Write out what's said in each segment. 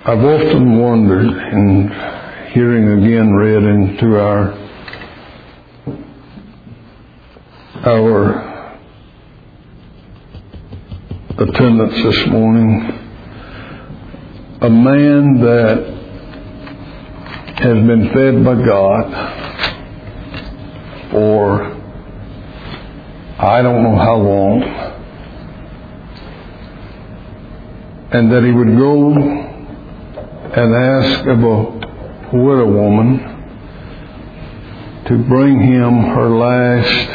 I've often wondered, in hearing again read into our attendance this morning, a man that has been fed by God for I don't know how long, and that he would go and ask of a widow woman to bring him her last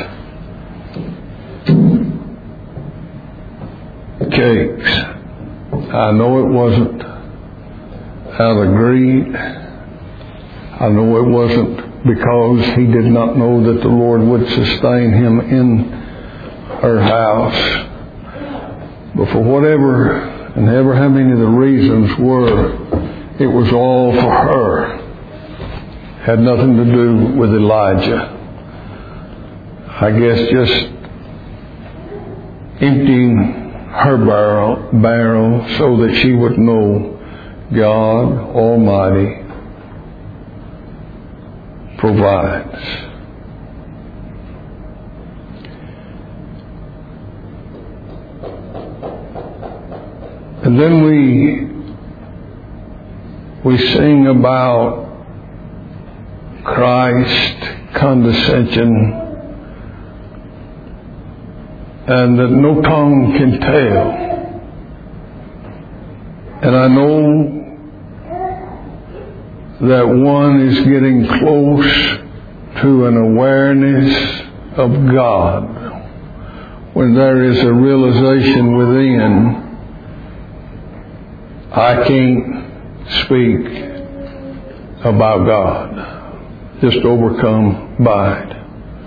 cakes. I know it wasn't out of greed. I know it wasn't because he did not know that the Lord would sustain him in her house. But for whatever and ever how many of the reasons were, it was all for her. Had nothing to do with Elijah. I guess just emptying her barrel so that she would know God Almighty provides. And then we sing about Christ condescension, and that no tongue can tell. And I know that one is getting close to an awareness of God when there is a realization within, I can't speak about God, just overcome by it.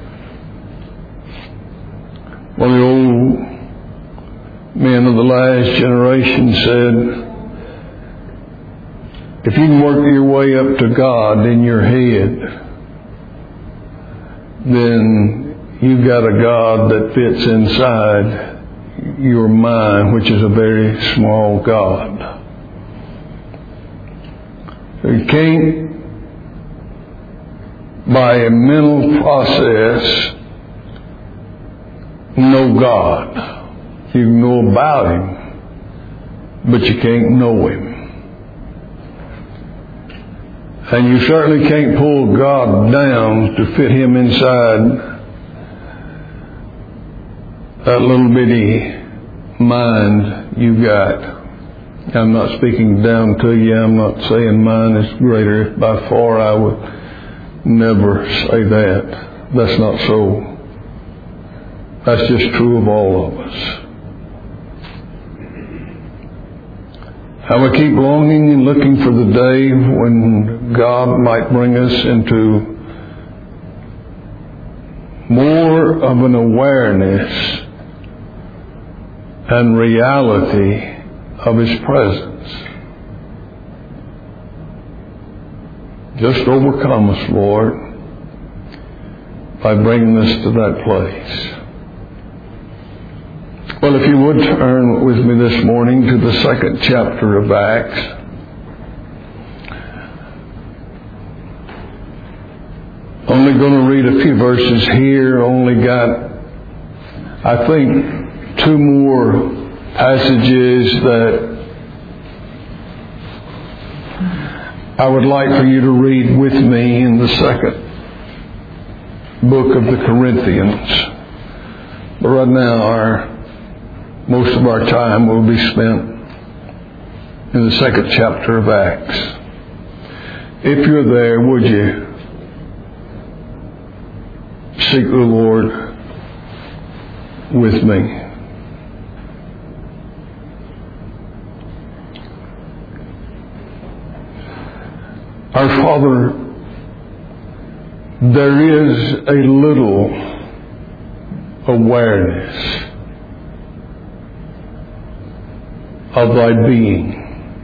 One of the old men of the last generation said, if you can work your way up to God in your head, then you've got a God that fits inside your mind, which is a very small God. You can't, by a mental process, know God. You can know about Him, but you can't know Him. And you certainly can't pull God down to fit Him inside that little bitty mind you got. I'm not speaking down to you. I'm not saying mine is greater. By far, I would never say that. That's not so. That's just true of all of us. I would keep longing and looking for the day when God might bring us into more of an awareness and reality of His presence. Just overcome us, Lord, by bringing us to that place. Well, if you would turn with me this morning to the 2nd chapter of Acts. Only going to read a few verses here. Only got, I think, 2 more passages that I would like for you to read with me in the 2nd book of the Corinthians. But right now, most of our time will be spent in the 2nd chapter of Acts. If you're there, would you seek the Lord with me? Our Father, there is a little awareness of Thy being.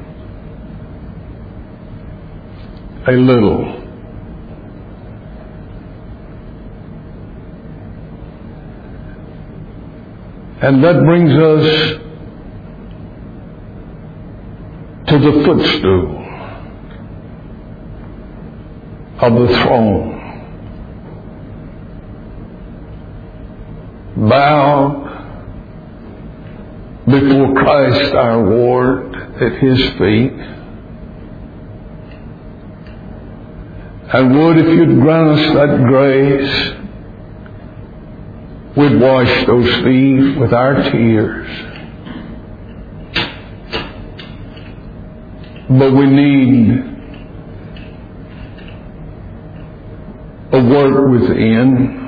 A little. And that brings us to the footstool of the throne, bowed before Christ our Lord at His feet, and would, if You'd grant us that grace, we'd wash those feet with our tears. But we need a work within,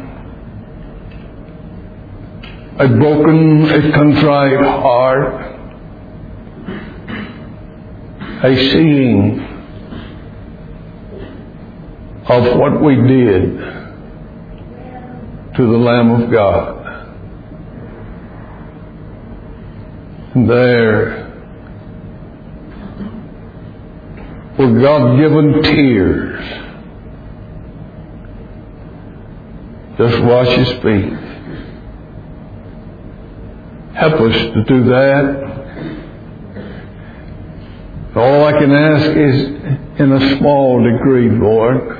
a broken, a contrite heart, a seeing of what we did to the Lamb of God. And there were God-given tears. Just wash His feet. Help us to do that. All I can ask is, in a small degree, Lord,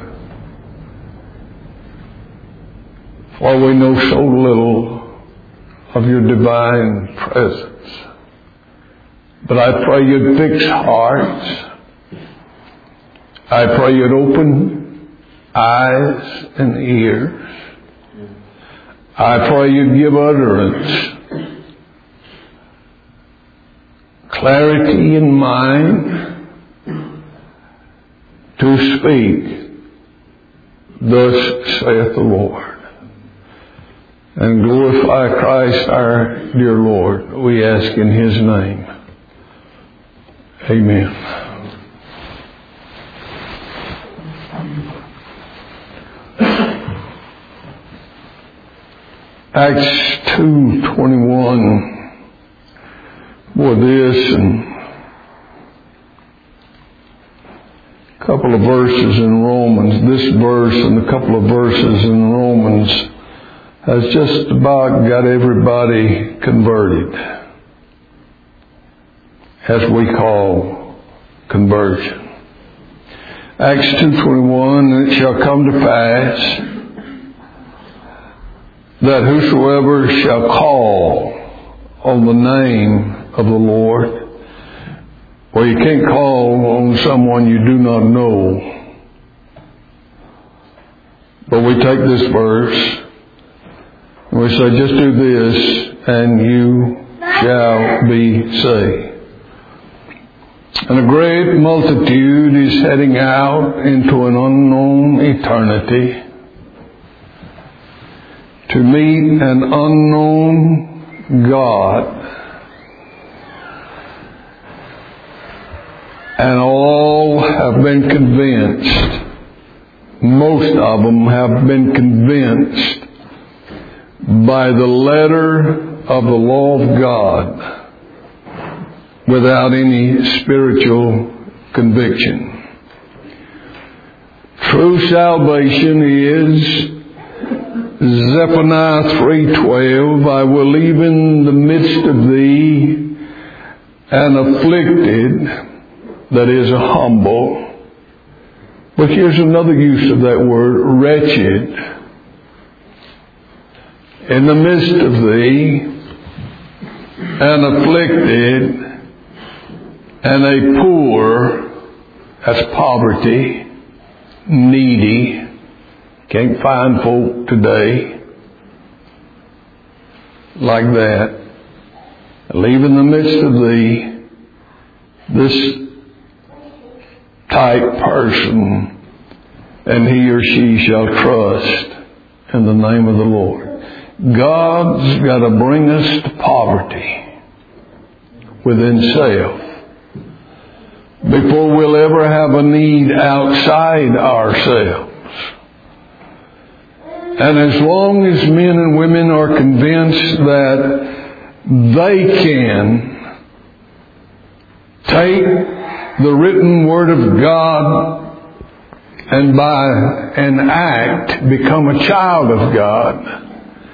for we know so little of Your divine presence. But I pray You'd fix hearts. I pray You'd open eyes and ears. I pray You'd give utterance, clarity in mind to speak, thus saith the Lord. And glorify Christ our dear Lord, we ask in His name. Amen. Acts 2:21 for this, and a couple of verses in Romans. This verse and a couple of verses in Romans has just about got everybody converted, as we call conversion. Acts 2:21, and it shall come to pass that whosoever shall call on the name of the Lord, well, you can't call on someone you do not know. But we take this verse and we say, just do this and you shall be saved. And a great multitude is heading out into an unknown eternity to meet an unknown God. And all have been convinced, most of them have been convinced by the letter of the law of God without any spiritual conviction. True salvation is Zephaniah 3:12, I will leave in the midst of thee an afflicted, that is humble. But here's another use of that word, wretched. In the midst of thee, an afflicted, and a poor, that's poverty, needy. Can't find folk today like that. Leave in the midst of thee this type person, and he or she shall trust in the name of the Lord. God's got to bring us to poverty within self before we'll ever have a need outside ourselves. And as long as men and women are convinced that they can take the written Word of God and by an act become a child of God,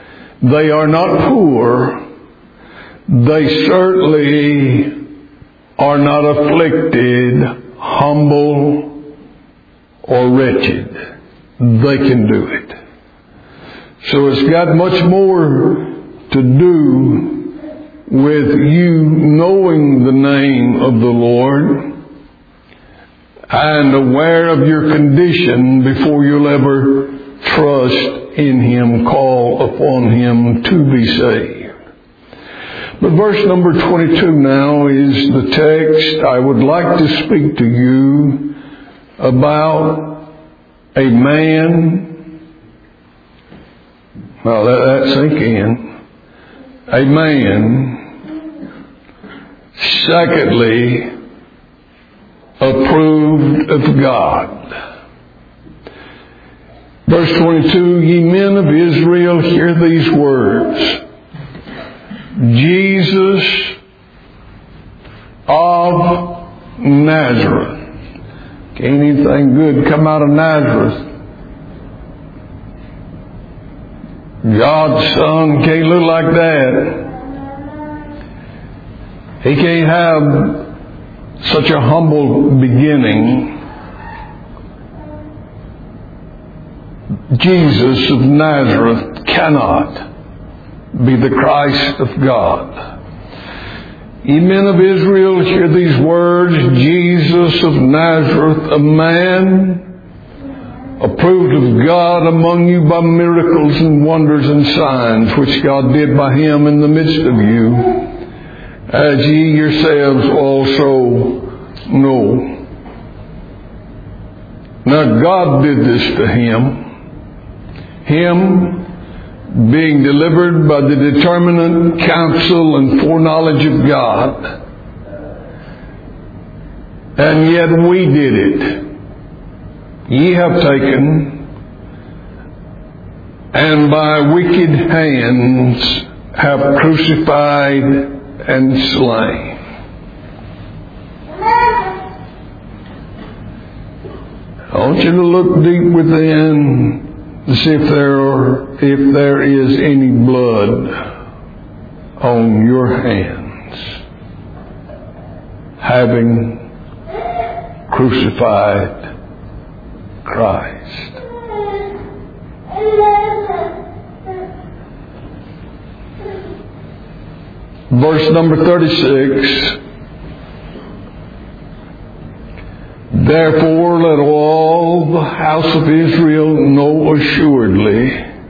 they are not poor. They certainly are not afflicted, humble, or wretched. They can do it. So it's got much more to do with you knowing the name of the Lord and aware of your condition before you'll ever trust in Him, call upon Him to be saved. But verse number 22 now is the text I would like to speak to you about a man. Now let that sink in. A man, secondly, approved of God. Verse 22, ye men of Israel, hear these words. Jesus of Nazareth. Can't anything good come out of Nazareth? God's Son can't look like that. He can't have such a humble beginning. Jesus of Nazareth cannot be the Christ of God. Ye men of Israel, hear these words. Jesus of Nazareth, a man approved of God among you by miracles and wonders and signs, which God did by Him in the midst of you, as ye yourselves also know. Now God did this to Him. Him being delivered by the determinate counsel and foreknowledge of God. And yet we did it. Ye have taken and by wicked hands have crucified and slain. I want you to look deep within to see if there is any blood on your hands, having crucified Christ. Verse number 36. Therefore let all the house of Israel know assuredly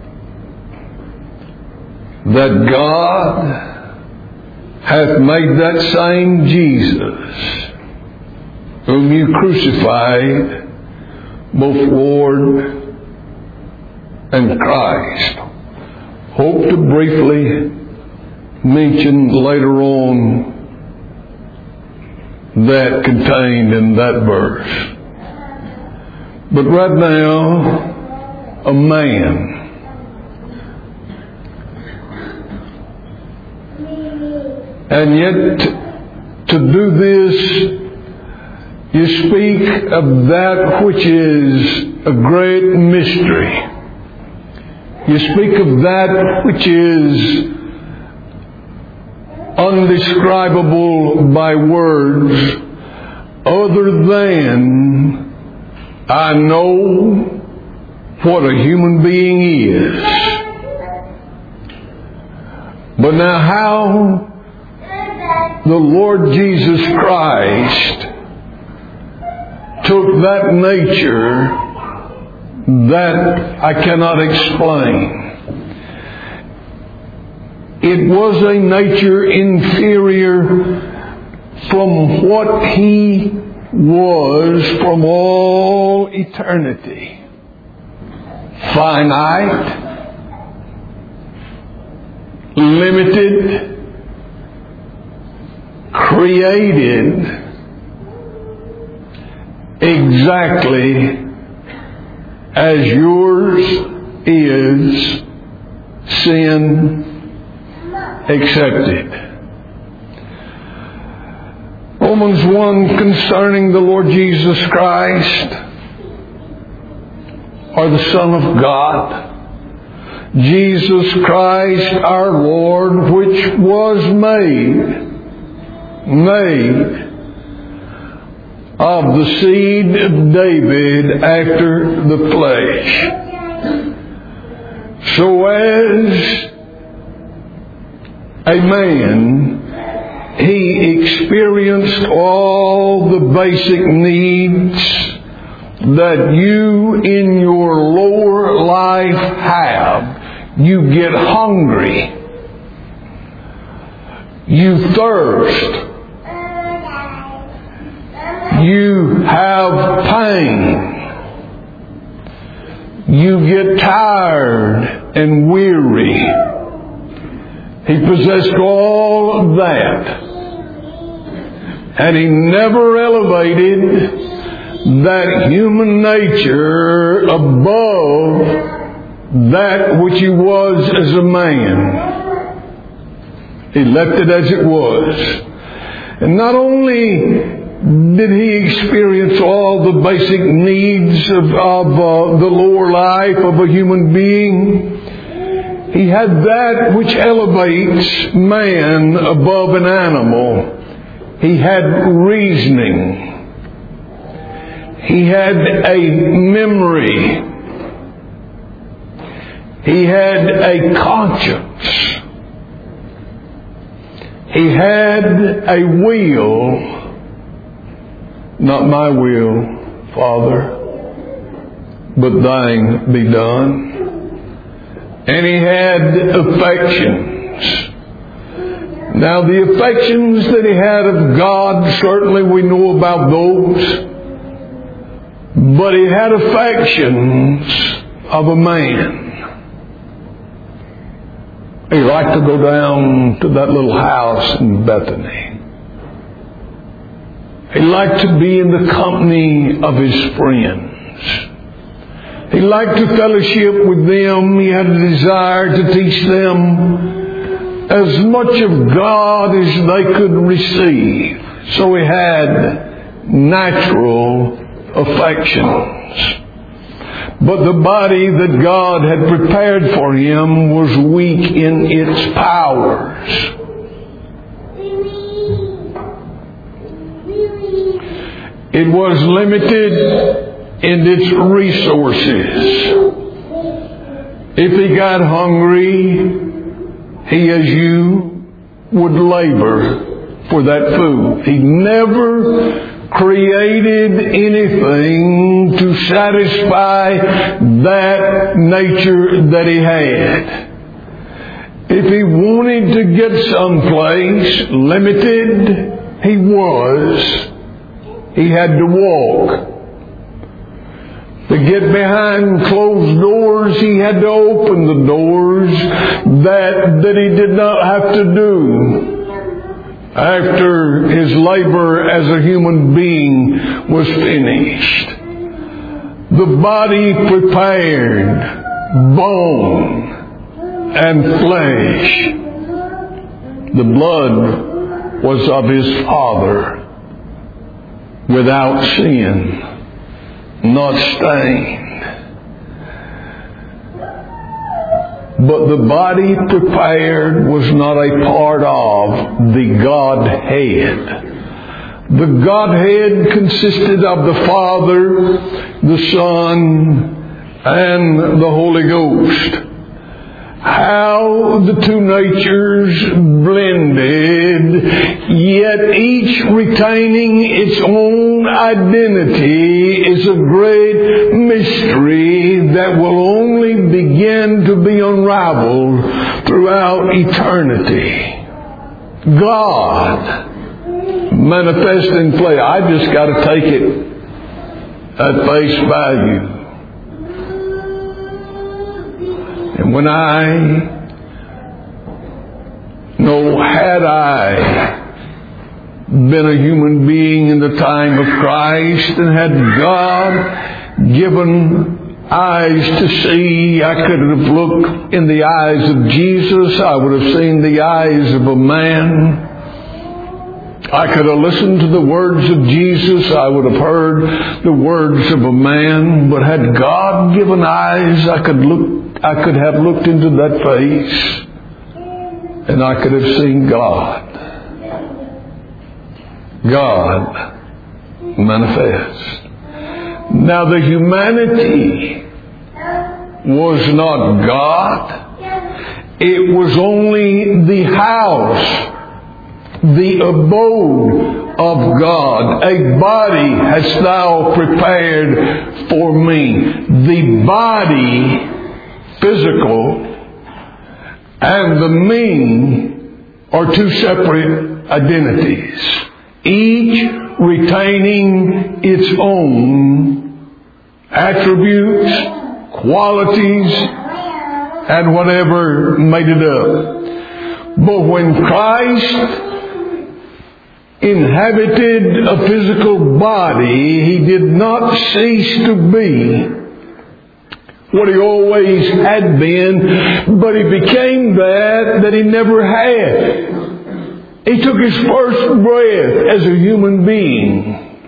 that God hath made that same Jesus whom you crucified both Lord and Christ. Hope to briefly mention later on that contained in that verse. But right now, a man. And yet, to do this, you speak of that which is a great mystery. You speak of that which is undescribable by words, other than I know what a human being is. But now how the Lord Jesus Christ took that nature, that I cannot explain. It was a nature inferior from what He was from all eternity. Finite, limited, created exactly as yours is, sin accepted. Romans 1 concerning the Lord Jesus Christ, or the Son of God, Jesus Christ our Lord, which was made of the seed of David after the flesh. So as a man, he experienced all the basic needs that you in your lower life have. You get hungry. You thirst. You have pain. You get tired and weary. He possessed all of that. And he never elevated that human nature above that which he was as a man. He left it as it was. And not only did he experience all the basic needs of the lower life of a human being, he had that which elevates man above an animal. He had reasoning. He had a memory. He had a conscience. He had a will. Not my will, Father, but thine be done. And he had affections. Now the affections that he had of God, certainly we know about those. But he had affections of a man. He liked to go down to that little house in Bethany. He liked to be in the company of his friends. He liked to fellowship with them. He had a desire to teach them as much of God as they could receive. So he had natural affections. But the body that God had prepared for him was weak in its powers. It was limited in its resources. If he got hungry, he, as you, would labor for that food. He never created anything to satisfy that nature that he had. If he wanted to get someplace limited, he had to walk. To get behind closed doors, he had to open the doors that he did not have to do after his labor as a human being was finished. The body prepared, bone and flesh. The blood was of his Father, without sin, not stained. But the body prepared was not a part of the Godhead. The Godhead consisted of the Father, the Son, and the Holy Ghost. How the two natures blended, yet each retaining its own identity, is a great mystery that will only begin to be unraveled throughout eternity. God manifest in flesh. I just got to take it at face value. And when had I been a human being in the time of Christ and had God given eyes to see, I could have looked in the eyes of Jesus. I would have seen the eyes of a man. I could have listened to the words of Jesus. I would have heard the words of a man. But had God given eyes, I could have looked into that face, and I could have seen God. God manifest. Now the humanity was not God. It was only the house, the abode of God. A body hast thou prepared for me. The body, physical, and the me are two separate identities, each retaining its own attributes, qualities, and whatever made it up. But when Christ inhabited a physical body, He did not cease to be what He always had been, but He became that He never had. He took His first breath as a human being.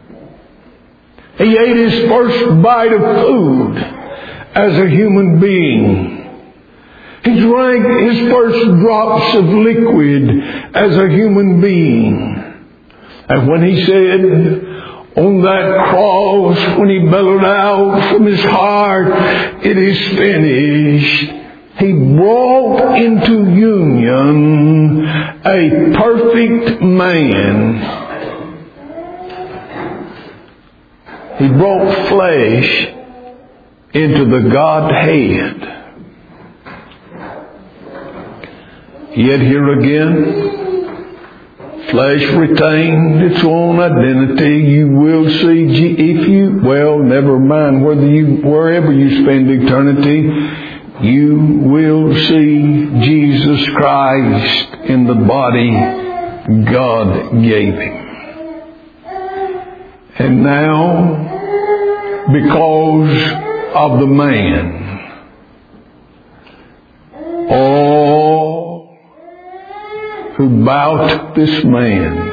He ate His first bite of food as a human being. He drank His first drops of liquid as a human being. And when He said, on that cross, when He bellowed out from His heart, it is finished, He brought into union a perfect man. He brought flesh into the Godhead. Yet here again, flesh retained its own identity. You will see, never mind wherever you spend eternity, you will see Jesus Christ in the body God gave Him. And now, because of the man, all who bow to this man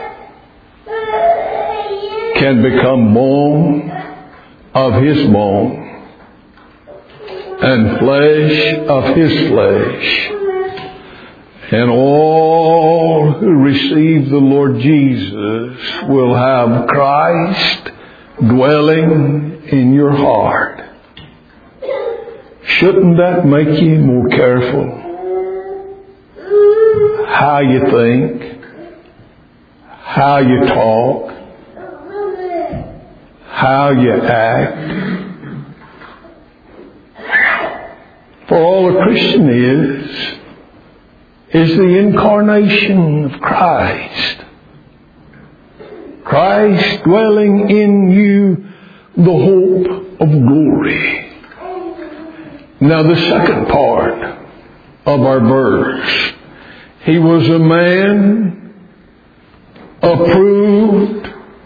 can become bone of His bone and flesh of His flesh. And all who receive the Lord Jesus will have Christ dwelling in your heart. Shouldn't that make you more careful how you think, how you talk, how you act? For all a Christian is the incarnation of Christ. Christ dwelling in you, the hope of glory. Now the second part of our verse. He was a man approved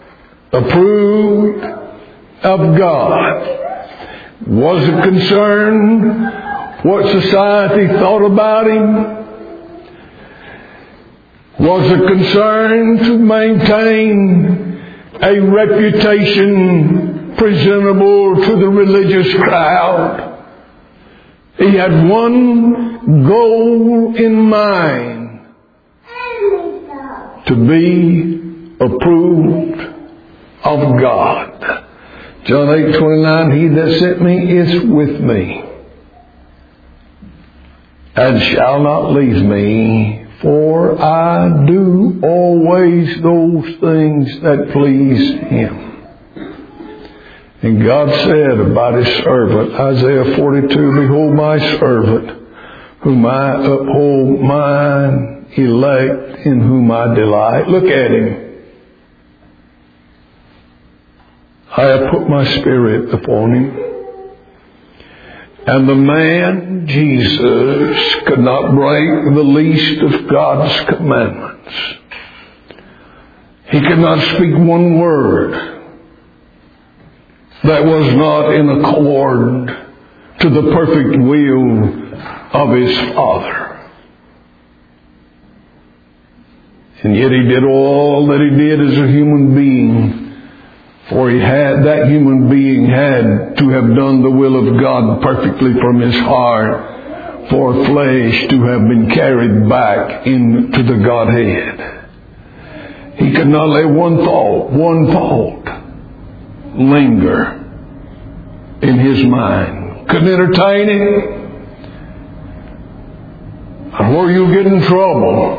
of God. Wasn't concerned what society thought about him. Wasn't concerned to maintain a reputation presentable to the religious crowd. He had one goal in mind: to be approved of God. John 8:29, He that sent me is with me, and shall not leave me, for I do always those things that please Him. And God said about His servant, Isaiah 42, behold my servant, whom I uphold, mine elect, in whom I delight. Look at him. I have put my spirit upon him. And the man, Jesus, could not break the least of God's commandments. He could not speak one word that was not in accord to the perfect will of His Father. And yet He did all that He did as a human being, for that human being had to have done the will of God perfectly from his heart, for flesh to have been carried back into the Godhead. He could not let one thought linger in his mind. Couldn't entertain it. And where you'll get in trouble.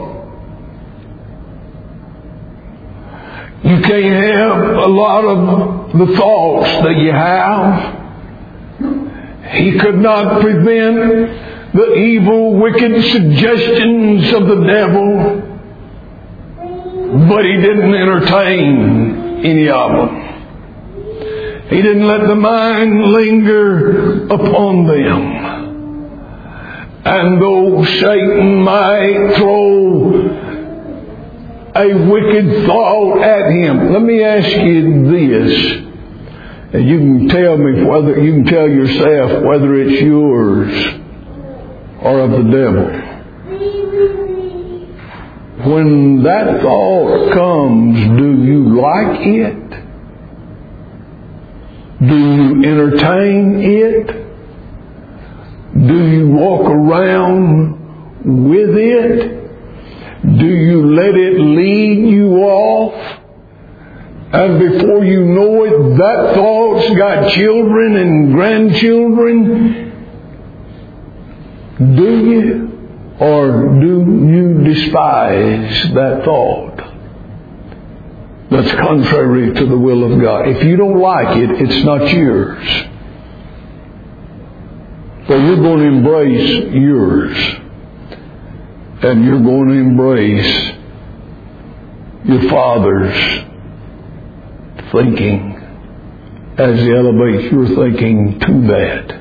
You can't have a lot of the thoughts that you have. He could not prevent the evil, wicked suggestions of the devil, but he didn't entertain any of them. He didn't let the mind linger upon them. And though Satan might throw a wicked thought at him, let me ask you this. And you can tell me whether, you can tell yourself whether it's yours or of the devil. When that thought comes, do you like it? Do you entertain it? Do you walk around with it? Do you let it lead you off? And before you know it, that thought's got children and grandchildren. Do you? Or do you despise that thought that's contrary to the will of God? If you don't like it, it's not yours. So you're going to embrace yours. And you're going to embrace your Father's thinking as He elevates your thinking to that.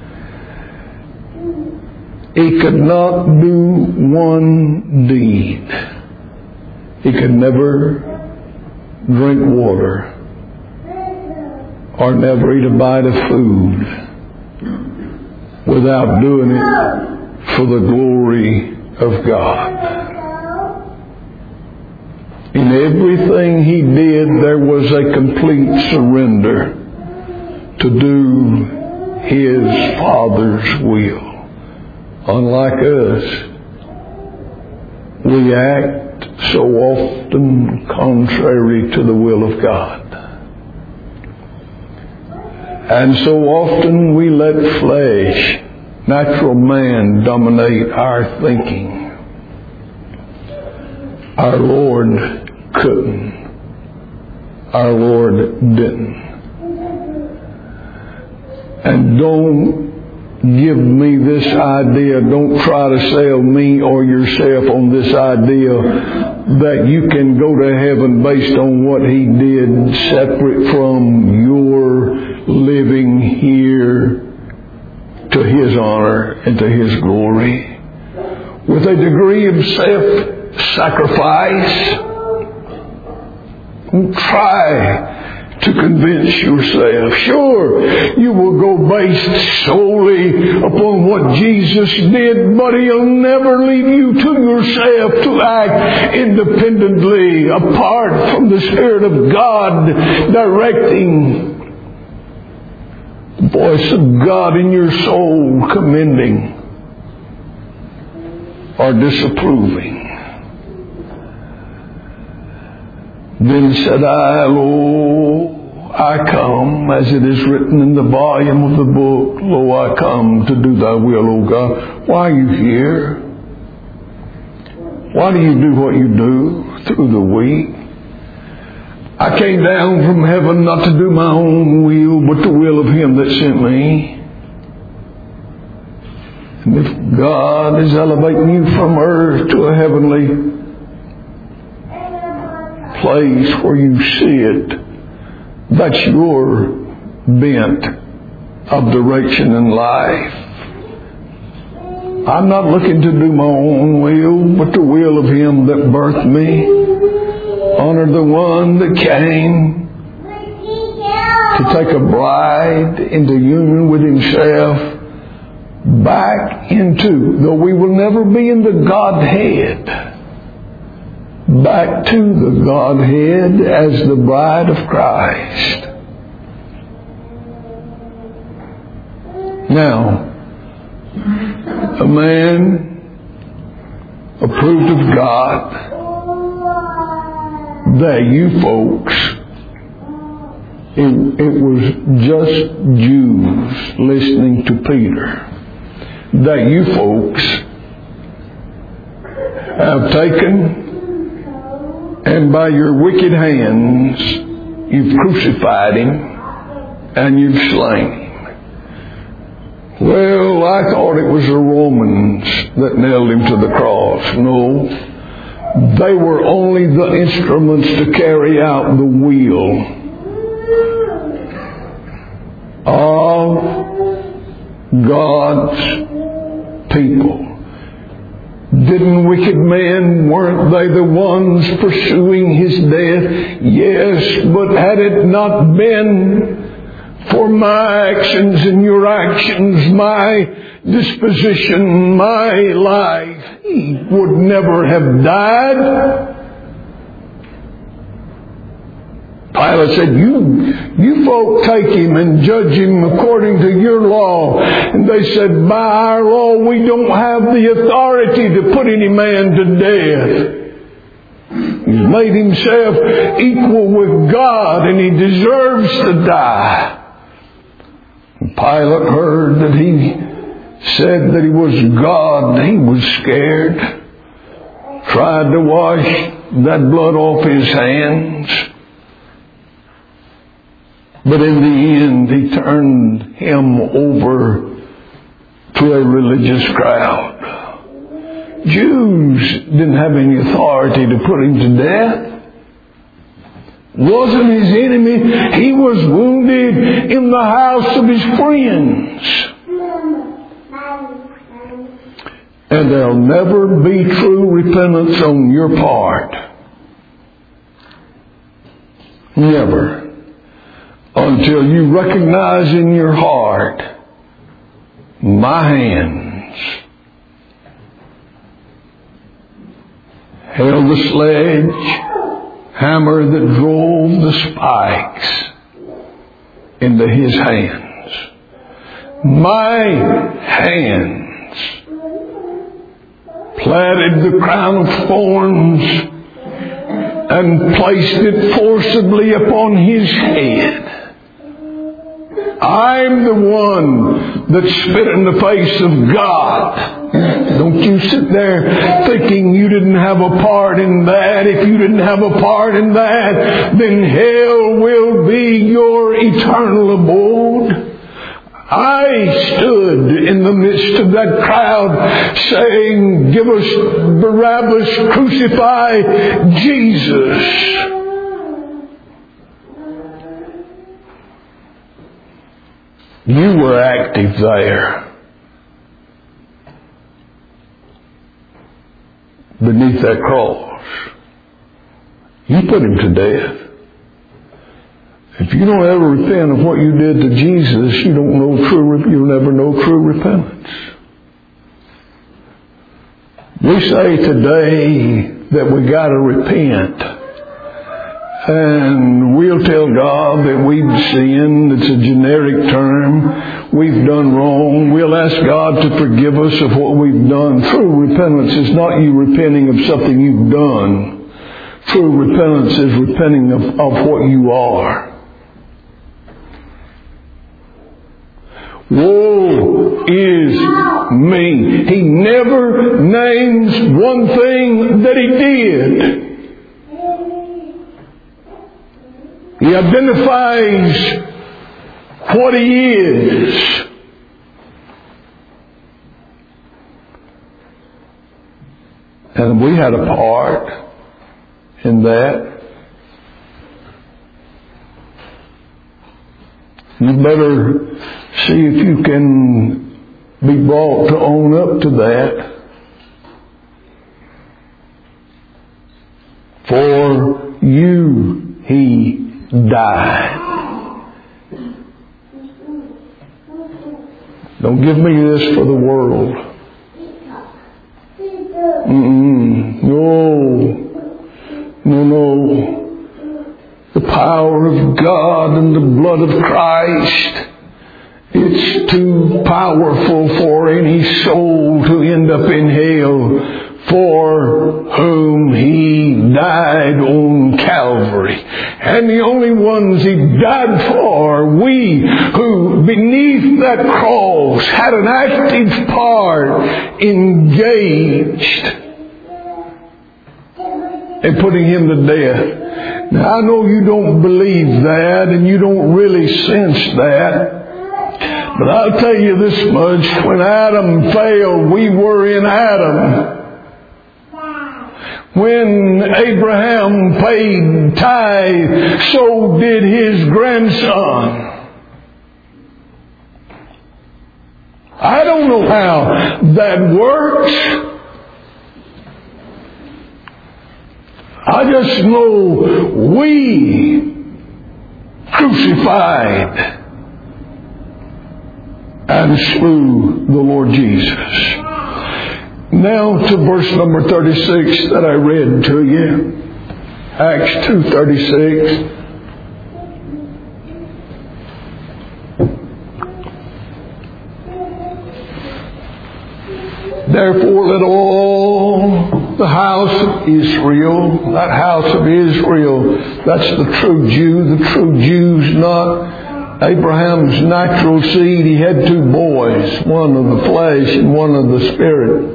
He could not do one deed. He could never drink water or never eat a bite of food without doing it for the glory of God. In everything He did, there was a complete surrender to do His Father's will. Unlike us, we act so often contrary to the will of God. And so often we let flesh, natural man, dominate our thinking. Our Lord couldn't. Our Lord didn't. And don't give me this idea. Don't try to sell me or yourself on this idea that you can go to heaven based on what He did, separate from your living here to His honor and to His glory. With a degree of self-sacrifice, try to convince yourself. Sure, you will go based solely upon what Jesus did, but He'll never leave you to yourself to act independently apart from the Spirit of God directing, the voice of God in your soul commending or disapproving. Then said I, Lo, I come, as it is written in the volume of the book, Lo, I come to do Thy will, O God. Why are you here? Why do you do what you do through the week? I came down from heaven not to do my own will, but the will of Him that sent me. And if God is elevating you from earth to a heavenly place where you see it, that's your bent of direction in life. I'm not looking to do my own will, but the will of Him that birthed me. Honor the one that came to take a bride into union with Himself, back into, though we will never be in the Godhead, back to the Godhead as the bride of Christ. Now, a man approved of God that you folks, it was just Jews listening to Peter, that you folks have taken and by your wicked hands you've crucified Him and you've slain Him. Well, I thought it was the Romans that nailed Him to the cross. No, they were only the instruments to carry out the will of God's people. Didn't wicked men, weren't they the ones pursuing His death? Yes, but had it not been for my actions and your actions, my disposition, my life, He would never have died. Pilate said, you folk take Him and judge Him according to your law. And they said, by our law we don't have the authority to put any man to death. He's made Himself equal with God and He deserves to die. And Pilate heard that He said that He was God. He was scared. Tried to wash that blood off His hands. But in the end, He turned Him over to a religious crowd. Jews didn't have any authority to put Him to death. Wasn't His enemy. He was wounded in the house of His friends. And there'll never be true repentance on your part. Never. Until you recognize in your heart, my hands held the sledge hammer that drove the spikes into His hands. My hands platted the crown of thorns and placed it forcibly upon His head. I'm the one that spit in the face of God. Don't you sit there thinking you didn't have a part in that. If you didn't have a part in that, then hell will be your eternal abode. I stood in the midst of that crowd saying, give us Barabbas, crucify Jesus. You were active there. Beneath that cross. You put Him to death. If you don't ever repent of what you did to Jesus, you'll never know true repentance. We say today that we got to repent. And we'll tell God that we've sinned. It's a generic term. We've done wrong. We'll ask God to forgive us of what we've done. True repentance is not you repenting of something you've done. True repentance is repenting of what you are. Woe is me. He never names one thing that He did. He identifies what He is. And we had a part in that. You better see if you can be brought to own up to that. For you He died. Don't give me this for the world. No. The power of God and the blood of Christ, it's too powerful for any soul to end up in hell for whom He died on Calvary. And the only ones He died for, we who beneath that cross had an active part engaged in putting Him to death. Now I know you don't believe that and you don't really sense that. But I'll tell you this much, when Adam failed, we were in Adam. When Abraham paid tithe, so did his grandson. I don't know how that works. I just know we crucified and slew the Lord Jesus. Now to verse number 36 that I read to you. Acts 2:36. Therefore let all the house of Israel, that house of Israel, that's the true Jew. The true Jew's not Abraham's natural seed. He had two boys, one of the flesh and one of the spirit.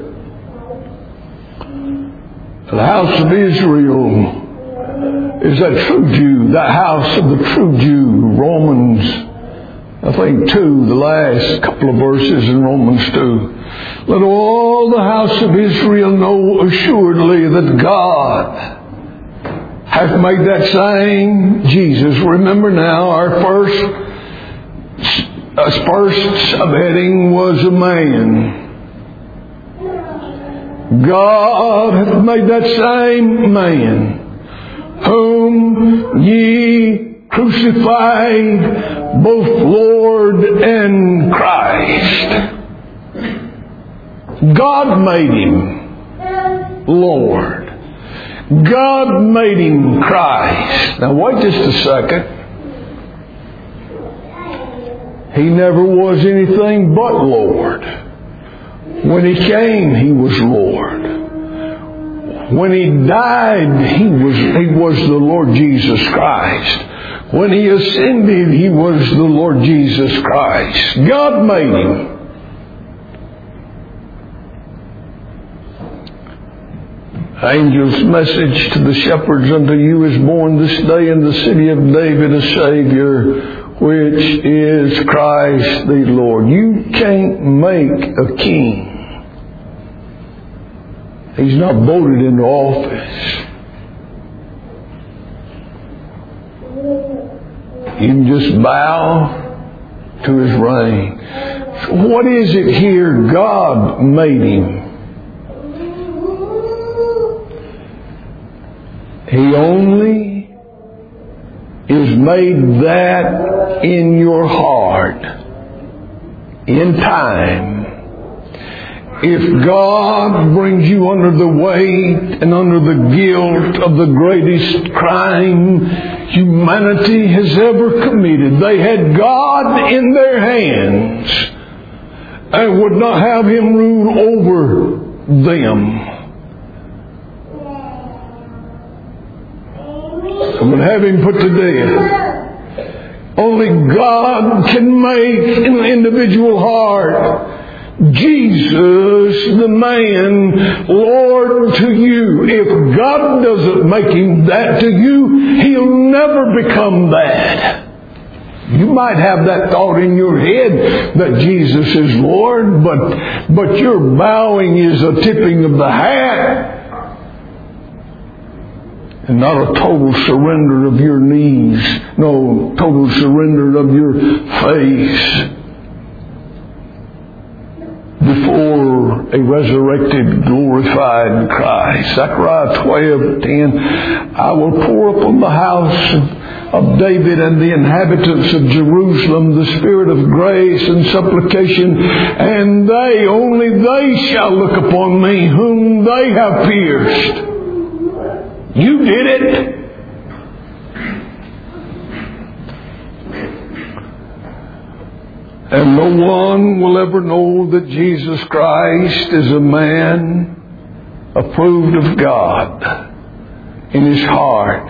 The house of Israel is that true Jew, that house of the true Jew. Romans, I think 2, the last couple of verses in Romans 2. Let all the house of Israel know assuredly that God hath made that same Jesus. Remember now, our first subheading was a man. God hath made that same man whom ye crucified, both Lord and Christ. God made Him Lord. God made Him Christ. Now wait just a second. He never was anything but Lord. When He came, He was Lord. When He died, He was the Lord Jesus Christ. When He ascended, He was the Lord Jesus Christ. God made Him. Angel's message to the shepherds, unto you is born this day in the city of David a Savior, which is Christ the Lord. You can't make a king. He's not voted into office. You can just bow to His reign. So what is it here? God made Him. He only is made that in your heart in time. If God brings you under the weight and under the guilt of the greatest crime humanity has ever committed, they had God in their hands and would not have Him rule over them. And would have Him put to death. Only God can make in the individual heart Jesus, the man, Lord to you. If God doesn't make Him that to you, He'll never become that. You might have that thought in your head that Jesus is Lord, but your bowing is a tipping of the hat and not a total surrender of your knees. No, total surrender of your face before a resurrected, glorified Christ. Zechariah 12:10, I will pour upon the house of David and the inhabitants of Jerusalem the spirit of grace and supplication, and they, only they shall look upon me whom they have pierced. You did it. And no one will ever know that Jesus Christ is a man approved of God in his heart.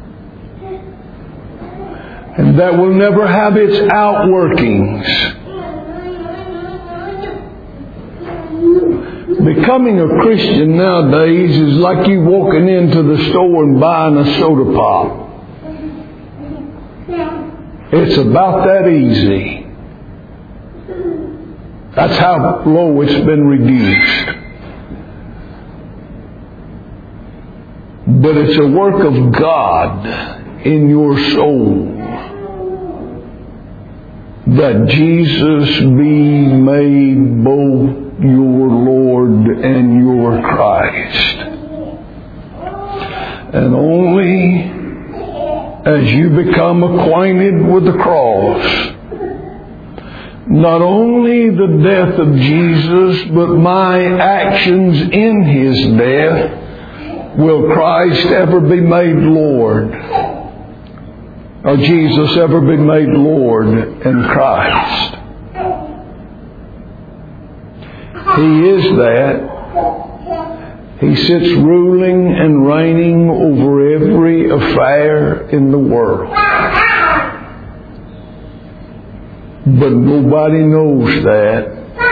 And that will never have its outworkings. Becoming a Christian nowadays is like you walking into the store and buying a soda pop. It's about that easy. That's how low it's been reduced. But it's a work of God in your soul that Jesus be made both your Lord and your Christ. And only as you become acquainted with the cross, not only the death of Jesus, but my actions in his death, will Christ ever be made Lord, or Jesus ever be made Lord in Christ. He is that. He sits ruling and reigning over every affair in the world. But nobody knows that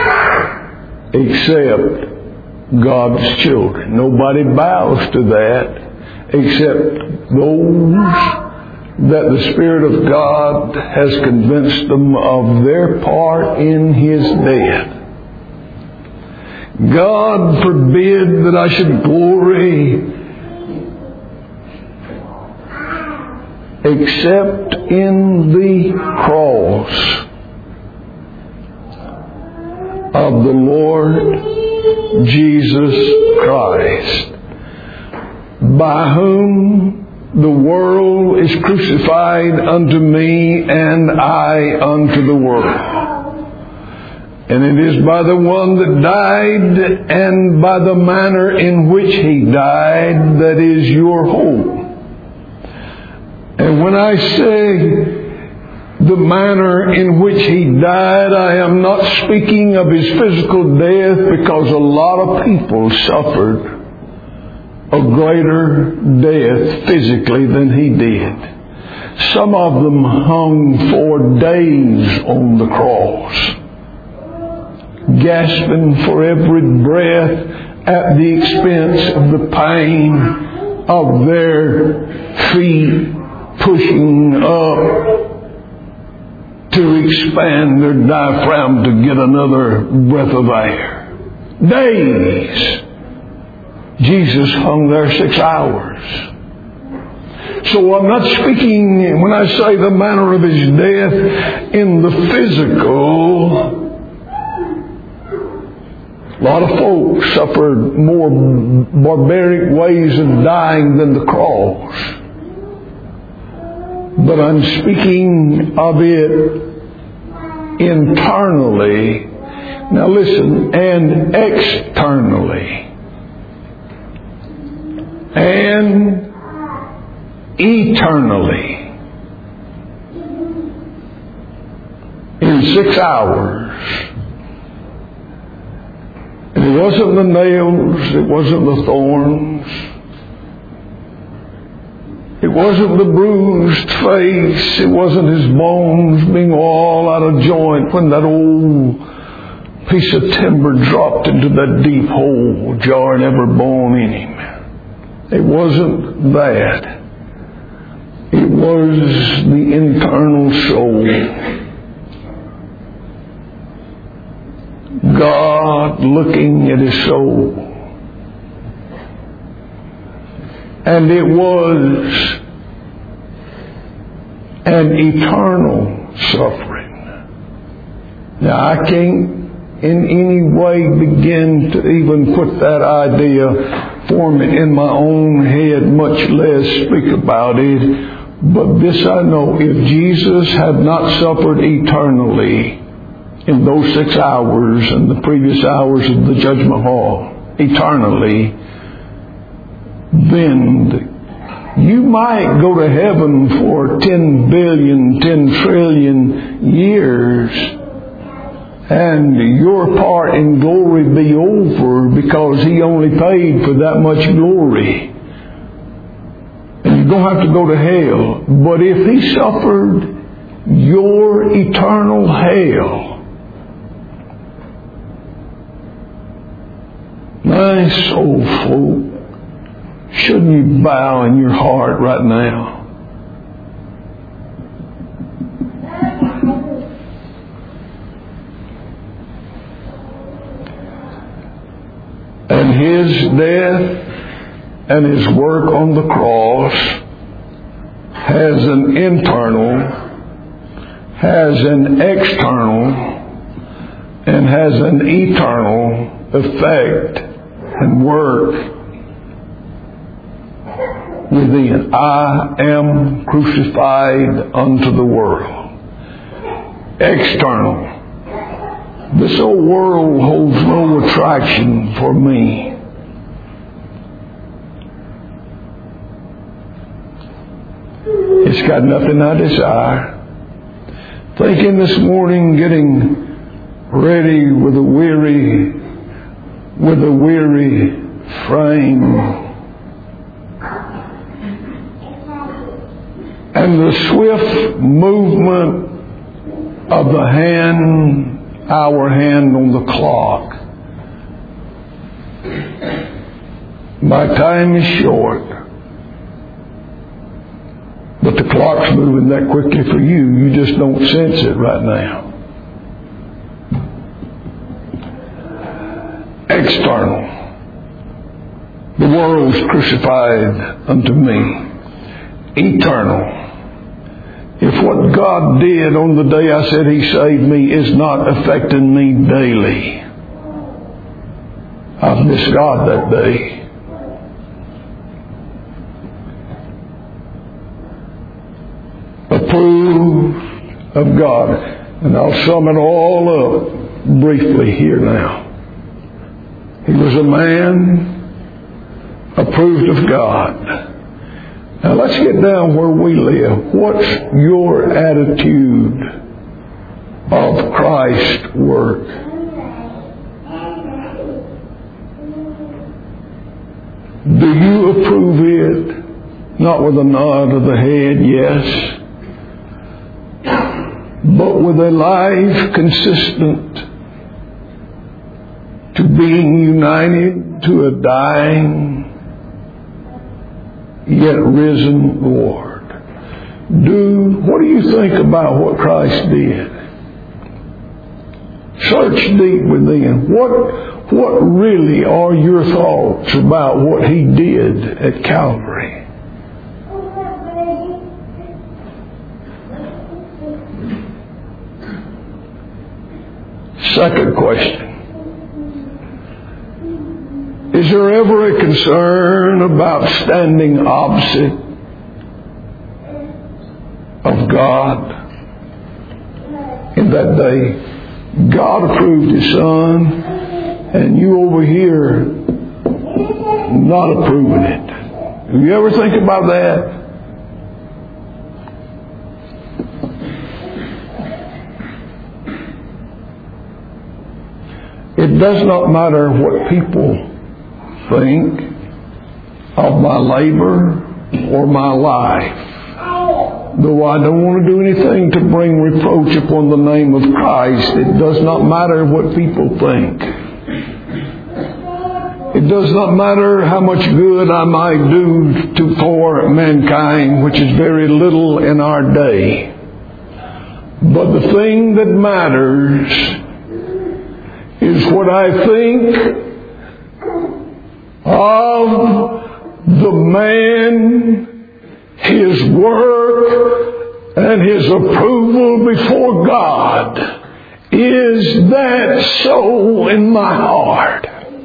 except God's children. Nobody bows to that except those that the Spirit of God has convinced them of their part in his death. God forbid that I should glory except in the cross of the Lord Jesus Christ, by whom the world is crucified unto me and I unto the world. And it is by the one that died and by the manner in which he died that is your hope. And when I say the manner in which he died, I am not speaking of his physical death, because a lot of people suffered a greater death physically than he did. Some of them hung for days on the cross, gasping for every breath at the expense of the pain of their feet pushing up to expand their diaphragm to get another breath of air. Days. Jesus hung there 6 hours. So I'm not speaking, when I say the manner of his death, in the physical. A lot of folks suffered more barbaric ways of dying than the cross. But I'm speaking of it internally. Now listen, and externally. And eternally. In 6 hours. And it wasn't the nails, it wasn't the thorns, it wasn't the bruised face, it wasn't his bones being all out of joint when that old piece of timber dropped into that deep hole, jarring every bone in him. It wasn't that. It was the internal soul. God looking at his soul. And it was an eternal suffering. Now I can't in any way begin to even put that idea, form it in my own head, much less speak about it. But this I know, if Jesus had not suffered eternally in those 6 hours and the previous hours of the judgment hall, eternally, then you might go to heaven for 10 billion, 10 trillion years and your part in glory be over because He only paid for that much glory. And you don't have to go to hell. But if He suffered your eternal hell, my soul folk, shouldn't you bow in your heart right now? And His death and His work on the cross has an internal, has an external, and has an eternal effect and work within. I am crucified unto the world. External. This old world holds no attraction for me. It's got nothing I desire. Thinking this morning, getting ready with a weary frame, and the swift movement of the hand, our hand on the clock. My time is short, but the clock's moving that quickly for you. You just don't sense it right now. External. The world's crucified unto me. Eternal. If what God did on the day I said He saved me is not affecting me daily, I've missed God that day. Approved of God. And I'll sum it all up briefly here now. He was a man approved of God. Now let's get down where we live. What's your attitude of Christ's work? Do you approve it? Not with a nod of the head, yes, but with a life consistent to being united to a dying yet risen Lord. What do you think about what Christ did? Search deep within. What really are your thoughts about what He did at Calvary? Second question. Is there ever a concern about standing opposite of God in that day? God approved His Son, and you over here not approving it. Do you ever think about that? It does not matter what people think of my labor or my life. Though I don't want to do anything to bring reproach upon the name of Christ, it does not matter what people think. It does not matter how much good I might do for mankind, which is very little in our day. But the thing that matters is what I think of the man, his work, and his approval before God. Is that so in my heart?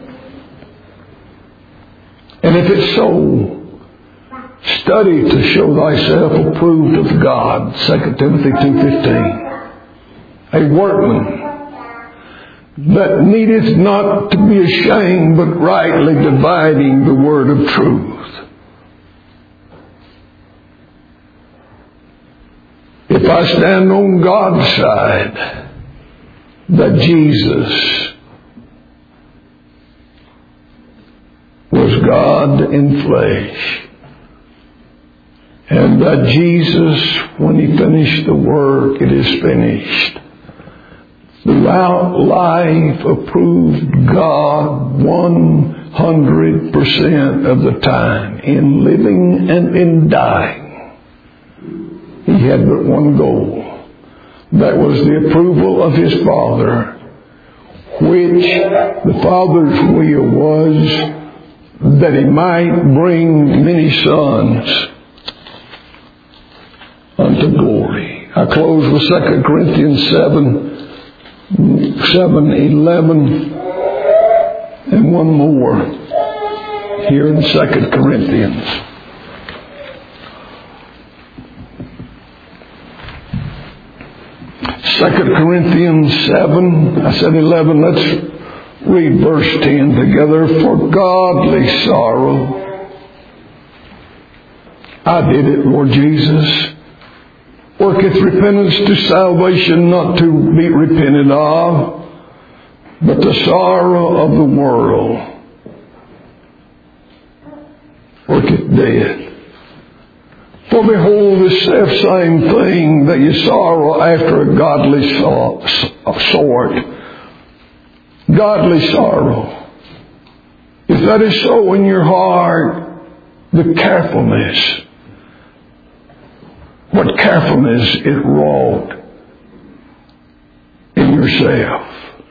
And if it's so, study to show thyself approved of God. 2 Timothy 2:15. A workman that needeth not to be ashamed, but rightly dividing the word of truth. If I stand on God's side, that Jesus was God in flesh, and that Jesus, when He finished the work, it is finished. Throughout life, approved God 100% of the time, in living and in dying. He had but one goal. That was the approval of His Father, which the Father's will was that He might bring many sons unto glory. I close with 2 Corinthians 7:11, and one more here in 2 Corinthians. Second Corinthians 7, I said 11, let's read verse 10 together. For godly sorrow, I did it, Lord Jesus, worketh repentance to salvation, not to be repented of, but the sorrow of the world worketh death. For behold, the selfsame thing that ye sorrow after a godly sort. Godly sorrow. If that is so in your heart, the carefulness. What carefulness it wrought in yourself.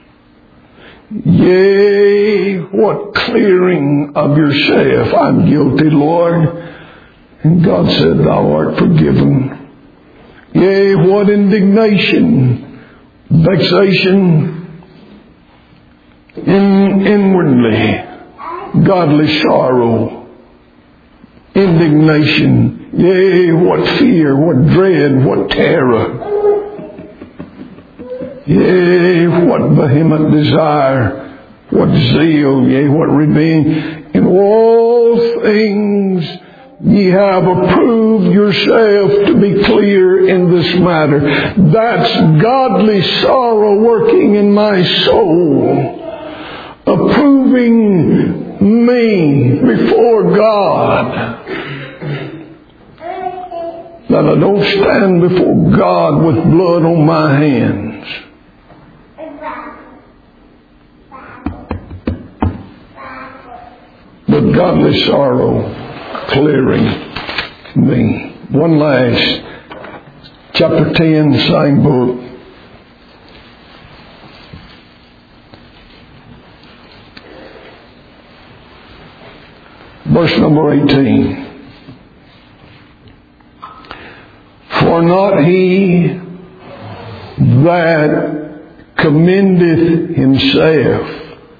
Yea, what clearing of yourself. I'm guilty, Lord. And God said, thou art forgiven. Yea, what indignation, vexation, inwardly, godly sorrow, indignation. Yea, what fear, what dread, what terror. Yea, what vehement desire, what zeal, yea, what revenge. In all things ye have approved yourself to be clear in this matter. That's godly sorrow working in my soul, approving me before God, that I don't stand before God with blood on my hands. But godly sorrow clearing me. One last, chapter 10, same book. Verse number 18. For not he that commendeth himself.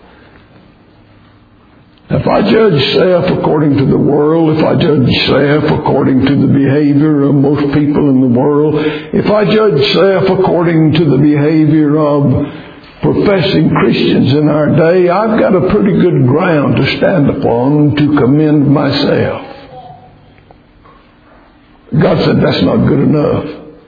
If I judge self according to the world, if I judge self according to the behavior of most people in the world, if I judge self according to the behavior of professing Christians in our day, I've got a pretty good ground to stand upon to commend myself. God said that's not good enough.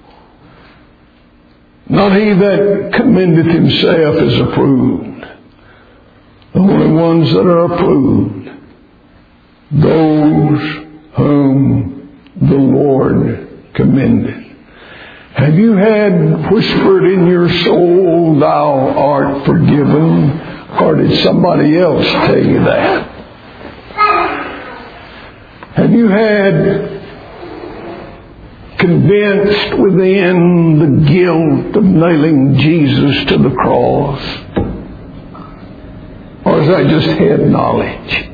Not he that commendeth himself is approved. The only ones that are approved, those whom the Lord commended. Have you had whispered in your soul, thou art forgiven? Or did somebody else tell you that? Have you had convinced within the guilt of nailing Jesus to the cross? Or is that just head knowledge?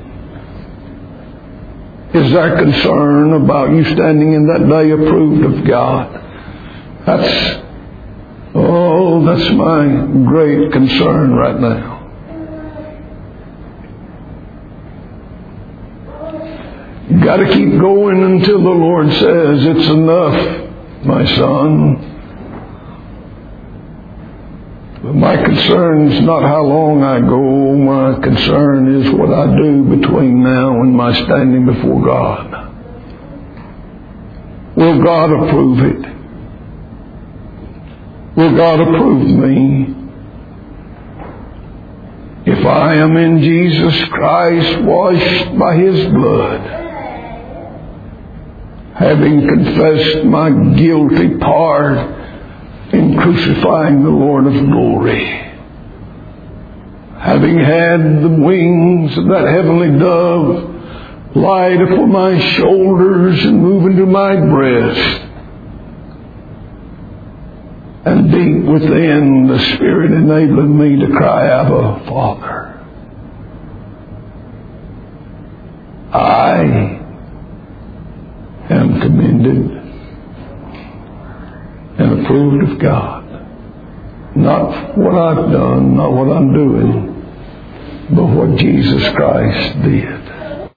Is there concern about you standing in that day approved of God? That's my great concern right now. You've got to keep going until the Lord says, it's enough, my son. But my concern is not how long I go. My concern is what I do between now and my standing before God. Will God approve it? Will God approve me? if I am in Jesus Christ, washed by His blood, having confessed my guilty part in crucifying the Lord of glory, having had the wings of that heavenly dove light upon my shoulders and move into my breast, and deep within the Spirit enabling me to cry, Abba, Father. I am commended and approved of God. Not what I've done, not what I'm doing, but what Jesus Christ did.